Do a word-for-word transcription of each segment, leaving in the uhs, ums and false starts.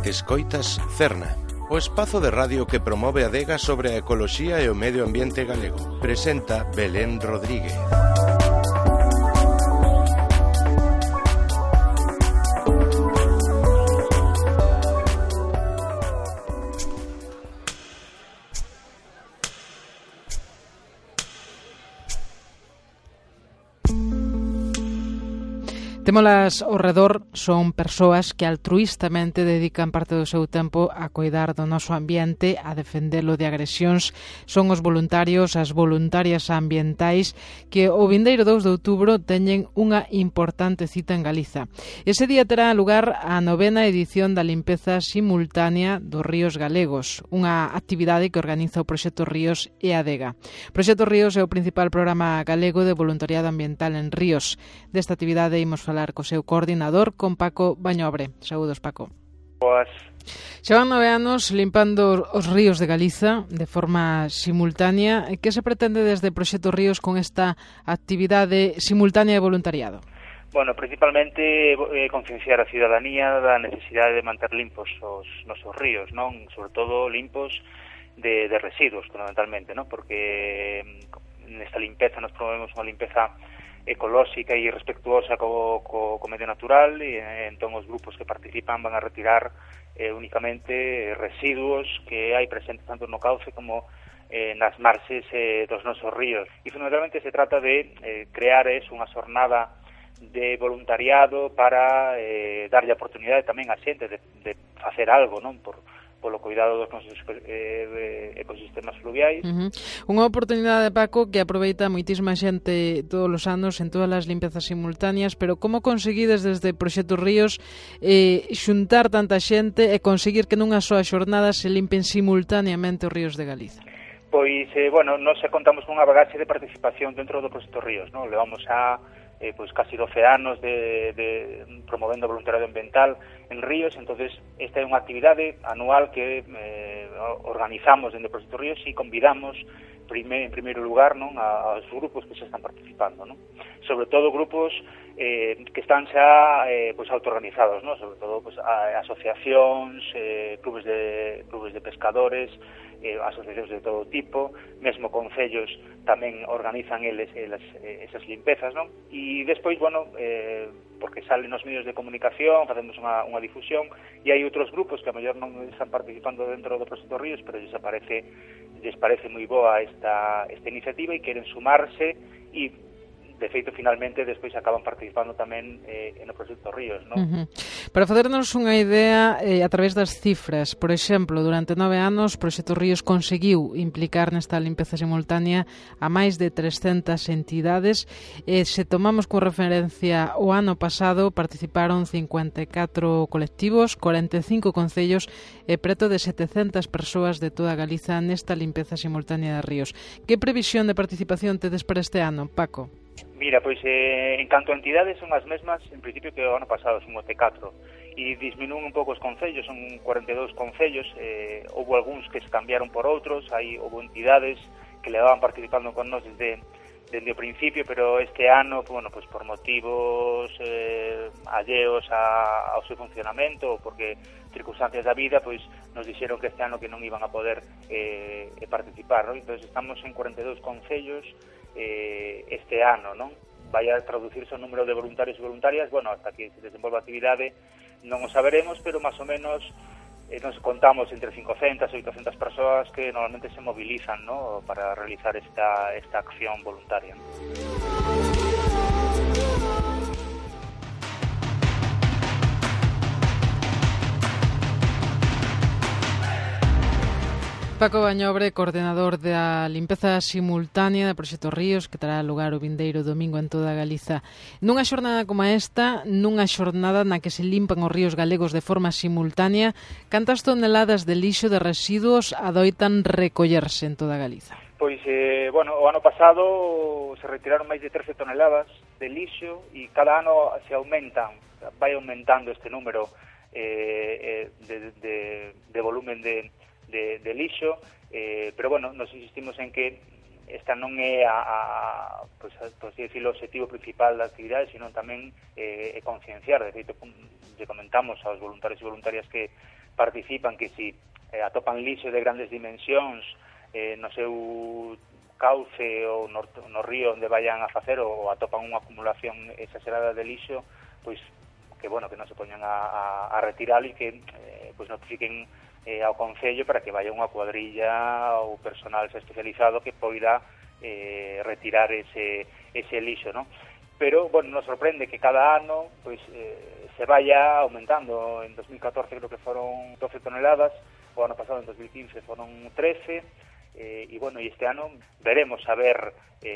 Escoitas Cerna, o espazo de radio que promove a adega sobre a ecoloxía e o medio ambiente galego. Presenta Belén Rodríguez. Témolas ao redor, son persoas que altruistamente dedican parte do seu tempo a coidar do noso ambiente, a defendelo de agresións. Son os voluntarios, as voluntarias ambientais que o vindeiro dous de outubro teñen unha importante cita en Galiza. Ese día terá lugar a novena edición da limpeza simultánea dos ríos galegos, unha actividade que organiza o Proxecto Ríos e a Adega. O Proxecto Ríos é o principal programa galego de voluntariado ambiental en ríos. Desta actividade imos falar co seu coordinador, con Paco Bañobre. Saúdos, Paco. Boas. Xa van nove anos limpando os ríos de Galiza de forma simultánea. Que se pretende desde o Proxecto Ríos con esta actividade simultánea de voluntariado? Bueno, principalmente eh, concienciar a ciudadanía da necesidade de manter limpos os nosos ríos, non? Sobre todo limpos de, de residuos, fundamentalmente, non? Porque nesta limpeza nos promovemos unha limpeza ecolóxica e respetuosa co, co, co medio natural, e entón os grupos que participan van a retirar eh, únicamente residuos que hai presentes tanto no cauce como eh, nas marxes eh, dos nosos ríos. E fundamentalmente se trata de eh, crear es, unha xornada de voluntariado para eh, darlle a oportunidade tamén a xente de, de facer algo, non? Por polo cuidado dos nosos eh, ecosistemas fluviais. Uh-huh. Unha oportunidade, Paco, que aproveita moitísima xente todos os anos en todas as limpezas simultáneas, pero como conseguides desde Proxecto Ríos eh, xuntar tanta xente e conseguir que nunha soa xornada se limpen simultáneamente os ríos de Galiza? Pois, eh, bueno, nós contamos con unha bagaxe de participación dentro do Proxecto Ríos, non? Levamos a eh, pois casi doce anos de, de promovendo voluntariado ambiental en ríos, entonces esta é unha actividade anual que eh, organizamos dentro do Proxecto Ríos e convidamos prime, en primeiro lugar, non, a, aos grupos que xa están participando, non? Sobre todo grupos eh, que están xa eh, pois autoorganizados, non? Sobre todo pois a, asociacións, eh, clubes de clubes de pescadores, eh, asociacións de todo tipo, mesmo concellos tamén organizan eles, eles esas limpezas, non? E despois, bueno, eh, porque salen nos medios de comunicación, facemos unha, unha difusión, e hai outros grupos que a mellor non están participando dentro do Proxecto Ríos, pero lles parece, lles parece moi boa esta, esta iniciativa e queren sumarse e de feito, finalmente, despois acaban participando tamén eh, no Proxecto Ríos, non? Uh-huh. Para facernos unha idea, eh, a través das cifras, por exemplo, durante nove anos, Proxecto Ríos conseguiu implicar nesta limpeza simultánea a máis de trescentas entidades. Eh, se tomamos como referencia o ano pasado, participaron cincuenta e catro colectivos, cuarenta e cinco concellos e preto de setecentas persoas de toda Galiza nesta limpeza simultánea de ríos. Que previsión de participación tedes para este ano, Paco? Mira, pois eh, en canto a entidades son as mesmas en principio que o ano pasado, cincuenta e catro, e disminúen un pouco os concellos, son cuarenta e dous concellos, eh, houve algúns que se cambiaron por outros, hai houve entidades que levaban participando con nós desde desde o principio, pero este ano, bueno, pues por motivos eh, alleos a, ao seu funcionamento ou porque circunstancias da vida, pois nos dixeron que este ano que non iban a poder eh, participar, non? Entón estamos en cuarenta e dous concellos eh, este ano, non? Vai a traducirse o número de voluntarios e voluntarias, bueno, hasta que se desenvolva a actividade non o saberemos, pero máis ou menos eh, nos contamos entre cincocentas e oitocentas persoas que normalmente se movilizan, ¿no?, para realizar esta, esta acción voluntaria. Paco Bañobre, coordenador da limpeza simultánea do Proxecto Ríos, que terá lugar o vindeiro domingo en toda Galiza. Nunha xornada como esta, nunha xornada na que se limpan os ríos galegos de forma simultánea, cantas toneladas de lixo de residuos adoitan recollerse en toda Galiza? Pois, eh, bueno, o ano pasado se retiraron máis de trece toneladas de lixo e cada ano se aumentan, vai aumentando este número eh, de, de, de volumen de De, de lixo, eh, pero bueno, nos insistimos en que esta non é a, a pois, a, pois, decir, o objetivo principal da actividade, sino tamén eh, concienciar. De feito, lle comentamos aos voluntarios e voluntarias que participan que si eh, atopan lixo de grandes dimensións eh, no seu cauce ou no, no río onde vayan a facer, ou atopan unha acumulación exagerada de lixo, pois que bueno, que non se poñan a, a, a retirar e que eh, pois notifiquen eh, ao Concello para que vaya unha cuadrilla ou personal especializado que poida eh, retirar ese, ese lixo, ¿no? Pero, bueno, nos sorprende que cada ano pois, eh, se vaya aumentando. En dos mil catorce creo que foron doce toneladas, o ano pasado en dos mil quince foron trece, eh, e, bueno, e este ano veremos a ver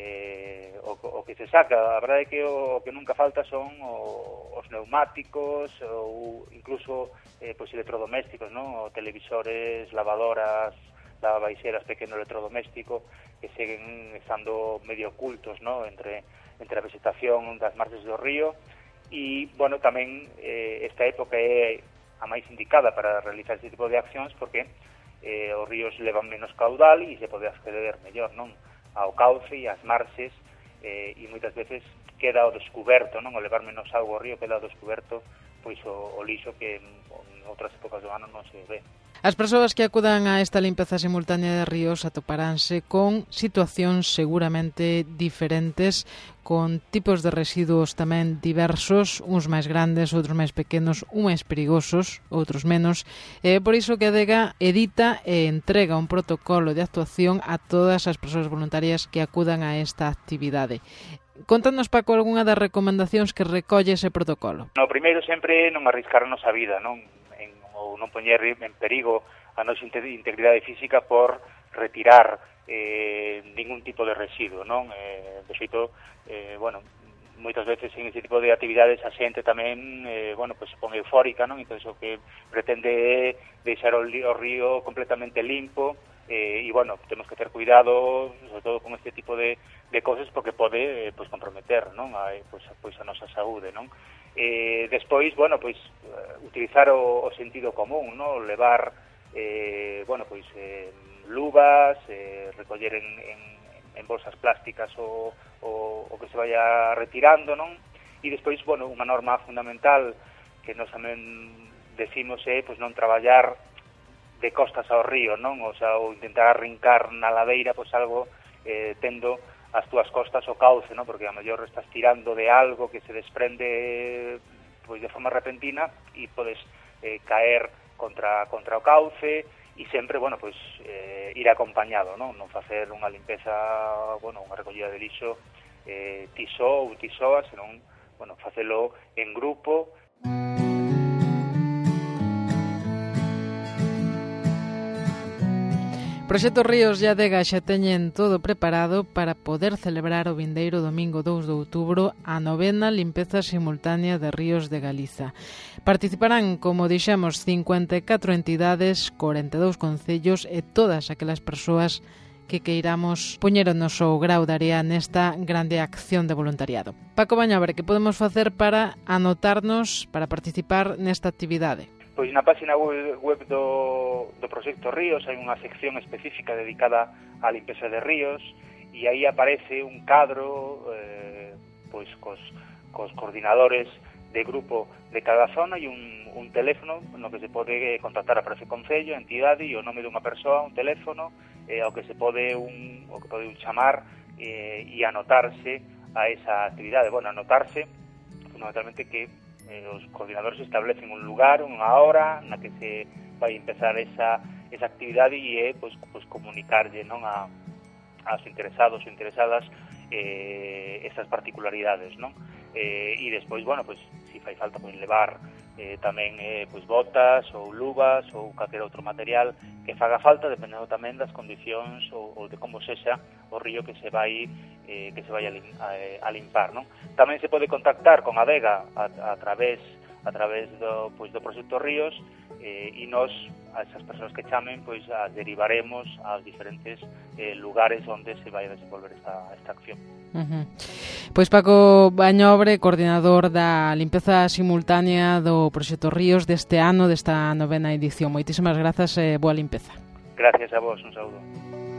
eh, o, o que se saca. A verdade é que o, o que nunca falta son o, os neumáticos ou incluso eh, pois electrodomésticos, ¿no? O televisores, lavadoras, lavabaixeras, pequeno electrodoméstico que seguen estando medio ocultos, ¿no? entre entre a vegetación das marxes do río. E, bueno, tamén eh, esta época é a máis indicada para realizar este tipo de accións porque eh, os ríos levan menos caudal e se pode acceder mellor, non, ao cauce e ás marxes, eh, e moitas veces queda ao descuberto, non, ao levar menos auga ao río queda ao descuberto pois o, o lixo que en, en outras épocas do ano non se ve. As persoas que acudan a esta limpeza simultánea de ríos atoparánse con situacións seguramente diferentes, con tipos de residuos tamén diversos, uns máis grandes, outros máis pequenos, uns máis perigosos, outros menos. É por iso que a Adega edita e entrega un protocolo de actuación a todas as persoas voluntarias que acudan a esta actividade. Contanos, Paco, algunha das recomendacións que recolle ese protocolo. No, primeiro, sempre non arriscarnos a vida, non? Ou non poñer en perigo a nosa integridade física por retirar eh, ningún tipo de residuo, non? Eh, de feito, eh, bueno, moitas veces en ese tipo de actividades a xente tamén, eh, bueno, pues se pon eufórica, non? Entón, o que pretende é deixar o río completamente limpo, eh, e, bueno, temos que ter cuidado, sobre todo con este tipo de, de cosas, porque pode, eh, pues, comprometer, non? A, pues, pues, a nosa saúde, non? Eh, despois, bueno, pois utilizar o, o sentido común, no? Levar eh, bueno, pois eh, luvas, eh, recoller en, en, en bolsas plásticas o, o, o que se vaya retirando, non? E despois, bueno, unha norma fundamental que nos tamén decimos é pois non traballar de costas ao río, non? O sea, ou intentar arrincar na ladeira pois algo eh, tendo as túas costas o cauce, ¿no? Porque a mellor estás tirando de algo que se desprende pois de forma repentina e podes eh, caer contra contra o cauce, e sempre, bueno, pois eh, ir acompañado, ¿no? Non facer unha limpeza, bueno, unha recollida de lixo eh, ti só ou ti soa, senón, bueno, facelo en grupo. Proxecto Ríos e Adega xa teñen todo preparado para poder celebrar o vindeiro domingo dous de outubro a novena limpeza simultánea de ríos de Galiza. Participarán, como dixemos, cincuenta e catro entidades, corenta e dous concellos e todas aquelas persoas que queiramos poñer o noso grau de area nesta grande acción de voluntariado. Paco Bañobre, que podemos facer para anotarnos, para participar nesta actividade? Pois na página web do, do Proxecto Ríos hai unha sección específica dedicada á limpeza de ríos, e aí aparece un cadro eh, pois cos, cos coordinadores de grupo de cada zona e un, un teléfono no que se pode contactar a Prefe Concello, a entidade e o nome dunha persoa, un teléfono eh, ao que se pode un, ao que pode un chamar eh, e anotarse a esa actividade. Bueno, anotarse fundamentalmente que Eh, os coordinadores establecen un lugar, unha hora na que se vai empezar esa, esa actividade e é pois, pois comunicarlle, non, a, aos interesados ou interesadas eh, estas particularidades, non? Eh, e despois, bueno, pois si fai falta pois levar eh, tamén eh, pois botas ou luvas ou calquer outro material que faga falta, dependendo tamén das condicións ou, ou de como sexa o río que se vai eh, que se vai a, lim, a, a limpar, non? Tamén se pode contactar con a Adega a, a través a través do pois do Proxecto Ríos eh, e nós a esas persoas que chamen pois as derivaremos aos diferentes eh, lugares onde se vai a desenvolver esta, esta acción. Uh-huh. Pois Paco Bañobre, coordinador da limpeza simultánea do Proxecto Ríos deste ano, desta novena edición. Moitísimas grazas e boa limpeza. Gracias a vos, un saúdo.